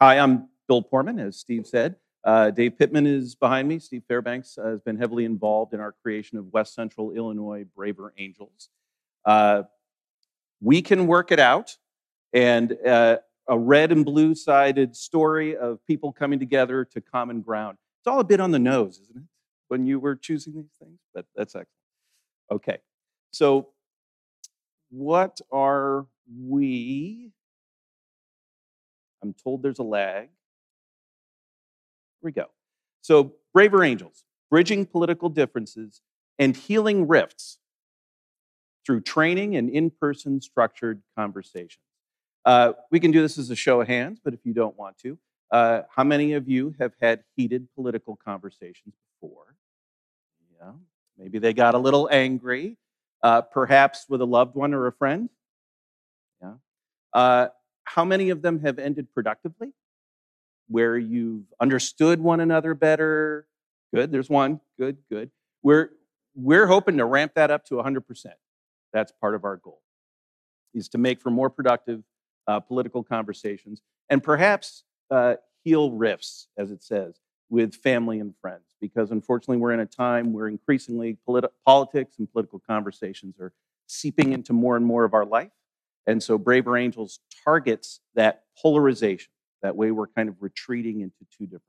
Hi, I'm Bill Portman, as Steve said. Dave Pittman is behind me. Steve Fairbanks has been heavily involved in our creation of West Central Illinois Braver Angels. Uh, we can work it out, and a red and blue sided story of people coming together to common ground. It's all a bit on the nose, isn't it, when you were choosing these things? But that's excellent. Okay, so what are we? I'm told there's a lag. Here we go. So, Braver Angels, bridging political differences and healing rifts through training and in person structured conversations. We can do this as a show of hands, but if you don't want to, how many of you have had heated political conversations before? Yeah, maybe they got a little angry, perhaps with a loved one or a friend. Yeah. How many of them have ended productively? Where you've understood one another better. Good, there's one. Good, good. We're hoping to ramp that up to 100%. That's part of our goal, is to make for more productive political conversations and perhaps heal rifts, as it says, with family and friends. Because unfortunately, we're in a time where increasingly politics and political conversations are seeping into more and more of our life. And so Braver Angels targets that polarization. That way we're kind of retreating into two different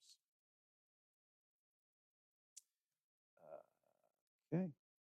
camps. Okay.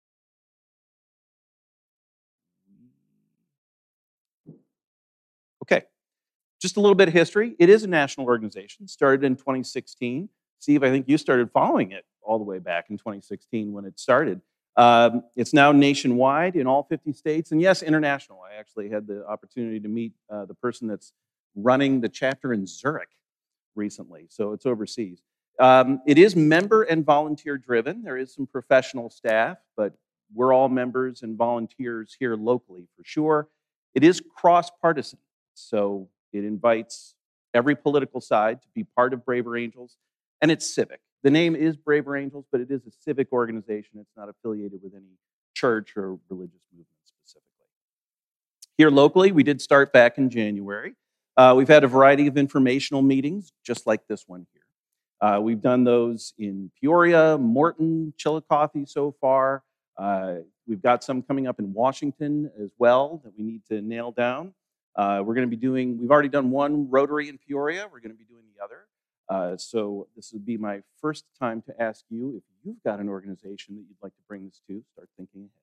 Okay, just a little bit of history. It is a national organization, started in 2016. Steve, I think you started following it all the way back in 2016 when it started. It's now nationwide in all 50 states, and yes, international. I actually had the opportunity to meet the person that's running the chapter in Zurich recently, so it's overseas. It is member and volunteer driven. There is some professional staff, but we're all members and volunteers here locally for sure. It is cross partisan, so it invites every political side to be part of Braver Angels, and it's civic. The name is Braver Angels, but it is a civic organization. It's not affiliated with any church or religious movement specifically. Here locally, we did start back in January. We've had a variety of informational meetings, just like this one here. We've done those in Peoria, Morton, Chillicothe so far. We've got some coming up in Washington as well that we need to nail down. We've already done one Rotary in Peoria. We're going to be doing the other. So this would be my first time to ask you if you've got an organization that you'd like to bring this to, start thinking ahead.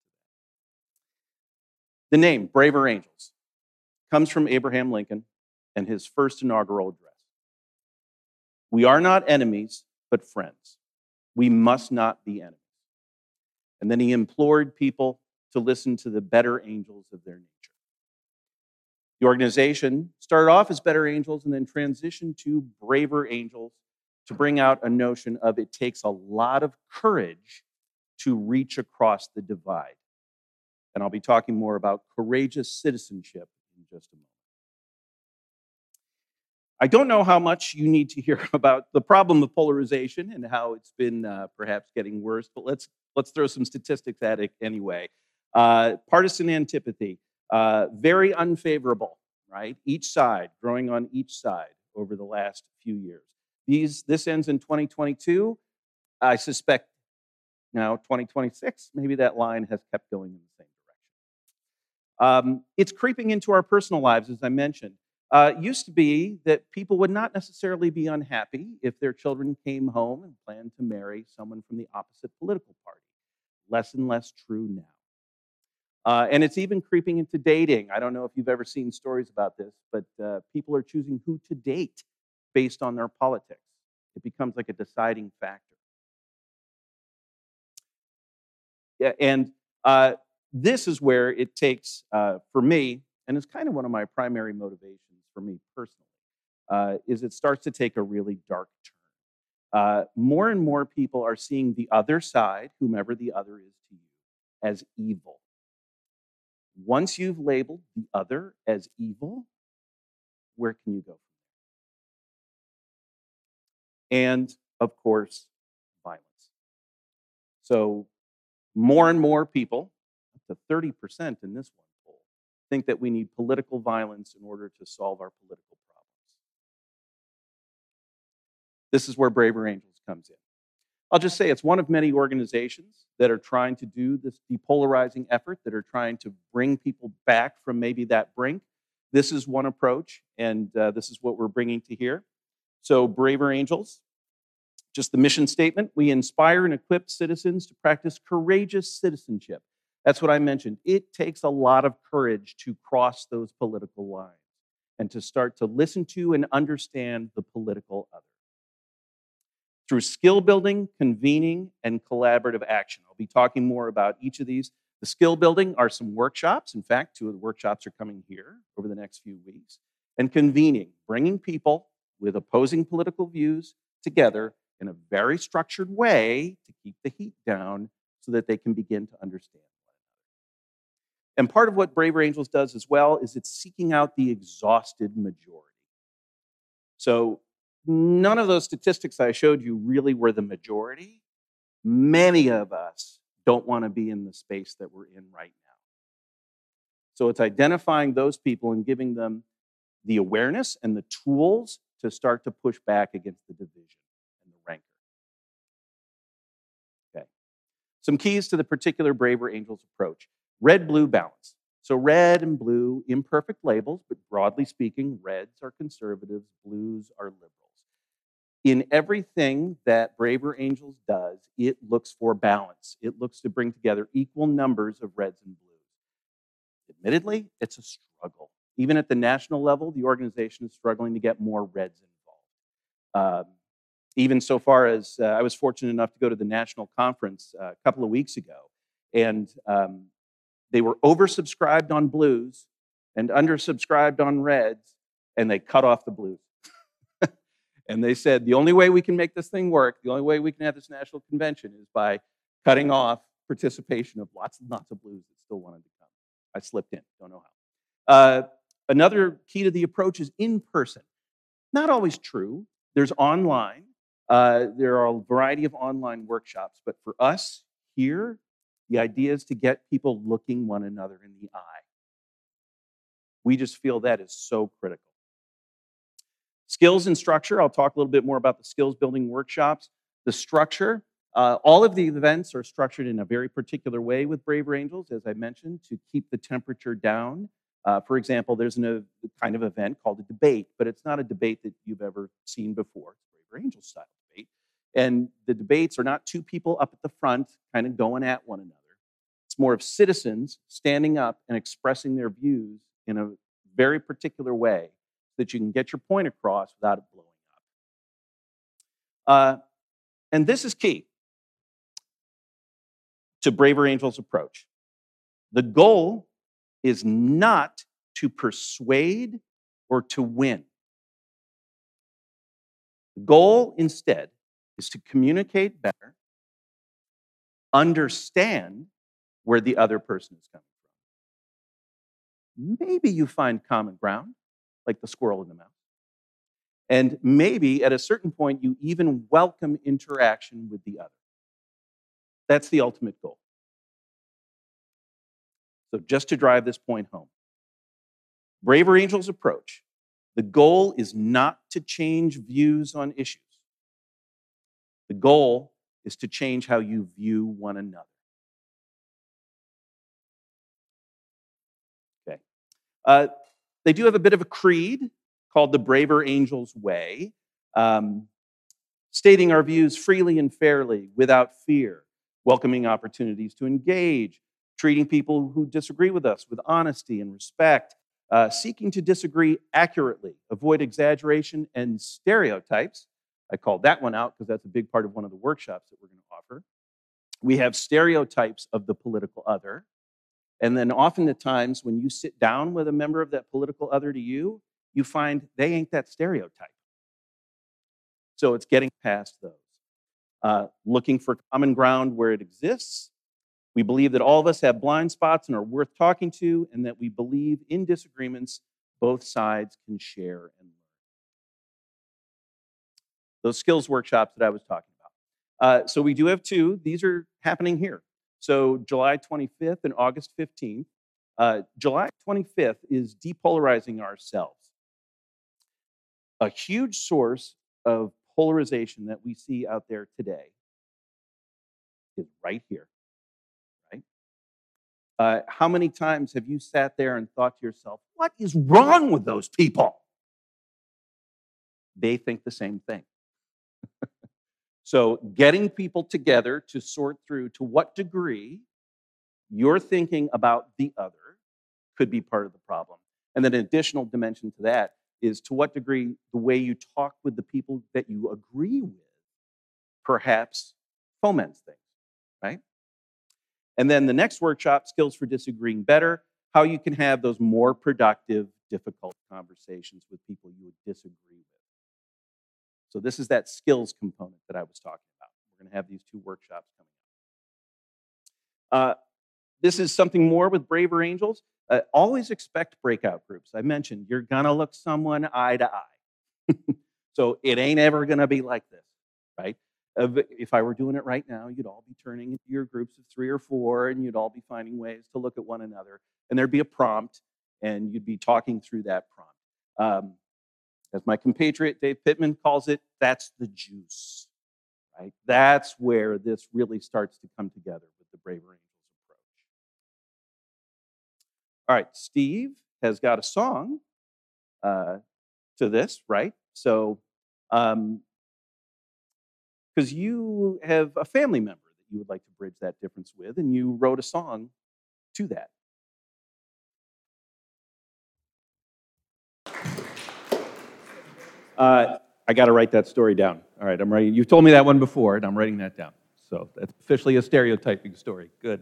The name, Braver Angels, comes from Abraham Lincoln and his first inaugural address. We are not enemies, but friends. We must not be enemies. And then he implored people to listen to the better angels of their nature. The organization started off as Better Angels and then transitioned to Braver Angels to bring out a notion of it takes a lot of courage to reach across the divide. And I'll be talking more about courageous citizenship in just a moment. I don't know how much you need to hear about the problem of polarization and how it's been perhaps getting worse, but let's throw some statistics at it anyway. Partisan antipathy, very unfavorable, right? Each side, growing on each side over the last few years. This ends in 2022. I suspect now 2026, maybe that line has kept going in the same direction. It's creeping into our personal lives, as I mentioned. It used to be that people would not necessarily be unhappy if their children came home and planned to marry someone from the opposite political party. Less and less true now. And it's even creeping into dating. I don't know if you've ever seen stories about this, but people are choosing who to date based on their politics. It becomes like a deciding factor. Yeah, and this is where it takes, for me, and it's kind of one of my primary motivations for me personally, is it starts to take a really dark turn. More and more people are seeing the other side, whomever the other is to you, as evil. Once you've labeled the other as evil, where can you go from there? And, of course, violence. So more and more people, up to 30% in this one poll, think that we need political violence in order to solve our political problems. This is where Braver Angels comes in. I'll just say it's one of many organizations that are trying to do this depolarizing effort, that are trying to bring people back from maybe that brink. This is one approach, and this is what we're bringing to here. So Braver Angels, just the mission statement: we inspire and equip citizens to practice courageous citizenship. That's what I mentioned. It takes a lot of courage to cross those political lines and to start to listen to and understand the political other. Through skill building, convening, and collaborative action. I'll be talking more about each of these. The skill building are some workshops. In fact, 2 of the workshops are coming here over the next few weeks. And convening, bringing people with opposing political views together in a very structured way to keep the heat down so that they can begin to understand one another. And part of what Braver Angels does as well is it's seeking out the exhausted majority. So none of those statistics I showed you really were the majority. Many of us don't want to be in the space that we're in right now. So it's identifying those people and giving them the awareness and the tools to start to push back against the division and the rancor. Okay. Some keys to the particular Braver Angels approach. Red-blue balance. So red and blue, imperfect labels, but broadly speaking, reds are conservatives, blues are liberals. In everything that Braver Angels does, it looks for balance. It looks to bring together equal numbers of reds and blues. Admittedly, it's a struggle. Even at the national level, the organization is struggling to get more reds involved. Even so far as I was fortunate enough to go to the national conference a couple of weeks ago, and they were oversubscribed on blues and undersubscribed on reds, and they cut off the blues. And they said, the only way we can make this thing work, the only way we can have this national convention is by cutting off participation of lots and lots of blues that still wanted to come. I slipped in, don't know how. Another key to the approach is in person. Not always true. There's online. There are a variety of online workshops, but for us here, the idea is to get people looking one another in the eye. We just feel that is so critical. Skills and structure, I'll talk a little bit more about the skills building workshops. The structure, all of the events are structured in a very particular way with Braver Angels, as I mentioned, to keep the temperature down. For example, there's a kind of event called a debate, but it's not a debate that you've ever seen before. It's Braver Angels style debate. And the debates are not 2 people up at the front kind of going at one another. It's more of citizens standing up and expressing their views in a very particular way that you can get your point across without it blowing up. And this is key to Braver Angels' approach. The goal is not to persuade or to win. The goal instead is to communicate better, understand where the other person is coming from. Maybe you find common ground, like the squirrel in the mouse. And maybe at a certain point, you even welcome interaction with the other. That's the ultimate goal. So just to drive this point home, Braver Angels' approach, the goal is not to change views on issues. The goal is to change how you view one another. Okay. They do have a bit of a creed called the Braver Angels Way, stating our views freely and fairly, without fear, welcoming opportunities to engage, treating people who disagree with us with honesty and respect, seeking to disagree accurately, avoid exaggeration and stereotypes. I called that one out because that's a big part of one of the workshops that we're going to offer. We have stereotypes of the political other. And then often at times when you sit down with a member of that political other to you, you find they ain't that stereotype. So it's getting past those. Looking for common ground where it exists. We believe that all of us have blind spots and are worth talking to, and that we believe in disagreements, both sides can share and learn. Those skills workshops that I was talking about. So we do have 2. These are happening here. So July 25th and August 15th. July 25th is depolarizing ourselves. A huge source of polarization that we see out there today is right here, right? How many times have you sat there and thought to yourself, what is wrong with those people? They think the same thing. So getting people together to sort through to what degree you're thinking about the other could be part of the problem. And then an additional dimension to that is to what degree the way you talk with the people that you agree with perhaps foments things, right? And then the next workshop, Skills for Disagreeing Better, how you can have those more productive, difficult conversations with people you would disagree with. So this is that skills component that I was talking about. We're going to have these two workshops coming up. This is something more with Braver Angels. Always expect breakout groups. I mentioned you're going to look someone eye to eye. So it ain't ever going to be like this, right? If I were doing it right now, you'd all be turning into your groups of 3 or 4, and you'd all be finding ways to look at one another. And there'd be a prompt, and you'd be talking through that prompt. As my compatriot Dave Pittman calls it, that's the juice, right? That's where this really starts to come together with the Braver Angels approach. All right, Steve has got a song to this, right? So, because you have a family member that you would like to bridge that difference with, and you wrote a song to that. I got to write that story down. All right, I'm writing. You've told me that one before, and I'm writing that down. So that's officially a stereotyping story. Good.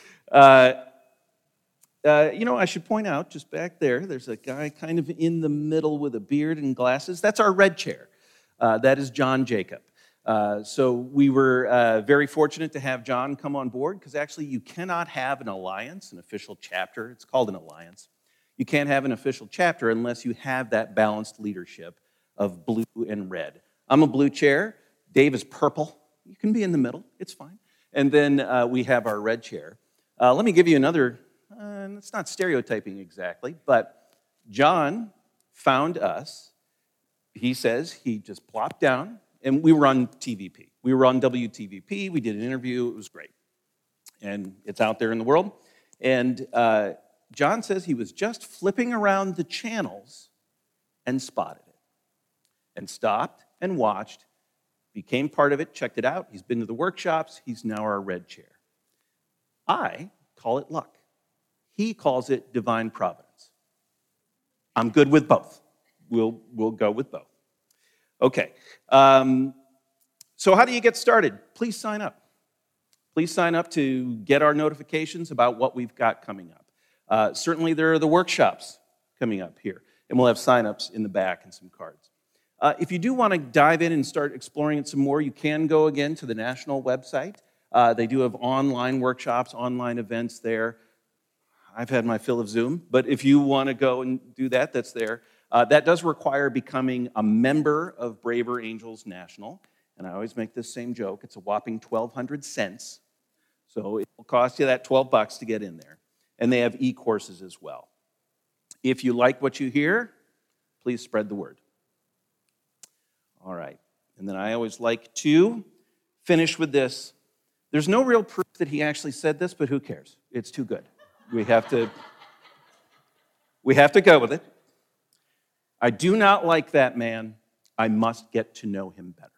I should point out, just back there's a guy kind of in the middle with a beard and glasses. That's our red chair. That is John Jacob. So we were very fortunate to have John come on board, because actually you cannot have an alliance, an official chapter. It's called an alliance. You can't have an official chapter unless you have that balanced leadership of blue and red. I'm a blue chair. Dave is purple. You can be in the middle. It's fine. And then we have our red chair. Let me give you another, it's not stereotyping exactly, but John found us. He says he just plopped down, and we were on TVP. We were on WTVP. We did an interview. It was great. And it's out there in the world. And John says he was just flipping around the channels and spotted it. And stopped and watched, became part of it, checked it out. He's been to the workshops. He's now our red chair. I call it luck. He calls it divine providence. I'm good with both. We'll go with both. Okay. So how do you get started? Please sign up. Please sign up to get our notifications about what we've got coming up. Certainly there are the workshops coming up here, and we'll have sign-ups in the back and some cards. If you do want to dive in and start exploring it some more, you can go again to the national website. They do have online workshops, online events there. I've had my fill of Zoom, but if you want to go and do that, that's there. That does require becoming a member of Braver Angels National, and I always make this same joke. It's a whopping 1,200 cents, so it will cost you that $12 to get in there. And they have e-courses as well. If you like what you hear, please spread the word. All right, and then I always like to finish with this. There's no real proof that he actually said this, but who cares? It's too good. We have to go with it. I do not like that man. I must get to know him better.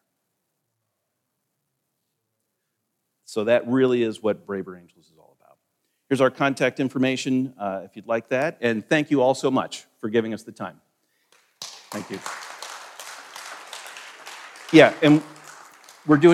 So that really is what Braver Angels is all about. Here's our contact information if you'd like that. And thank you all so much for giving us the time. Thank you. Yeah, and we're doing